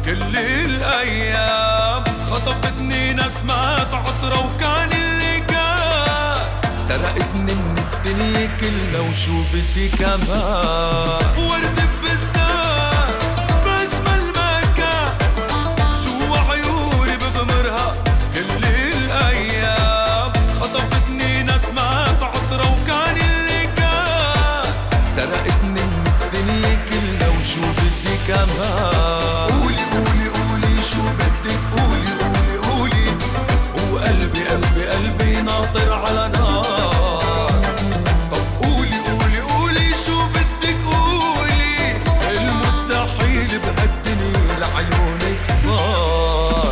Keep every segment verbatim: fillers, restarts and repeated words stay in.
كل الأيام. خطفتني نسمات عطرة وكان اللي كان، سرقتني من الدنيا كلها وشو بدي كمان. ورد ببستان بأجمل مكان، جوا عيوني بغمرها كل الأيام. خطفتني نسمات عطرة وكان اللي كان، سرقتني من الدنيا كلها وشو بدي كمان. قولي قولي قولي شو بدك، قولي قولي قولي، وقلبي قلبي قلبي ناطر على نار. طب قولي قولي قولي شو بدك، قولي المستحيل بهالدنيا لعيونك صار.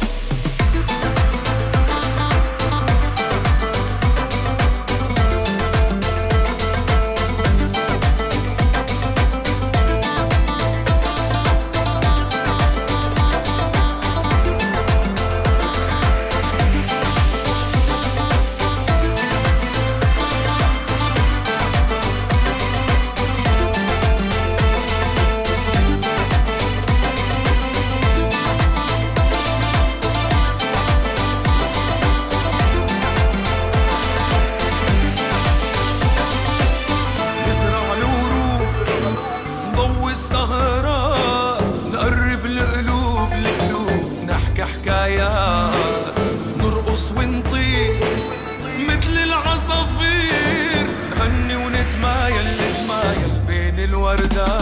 نقرب القلوب لقلوب، نحكي حكايات، نرقص ونطير مثل العصافير، نغني ونتمايل نتمايل بين الوردات.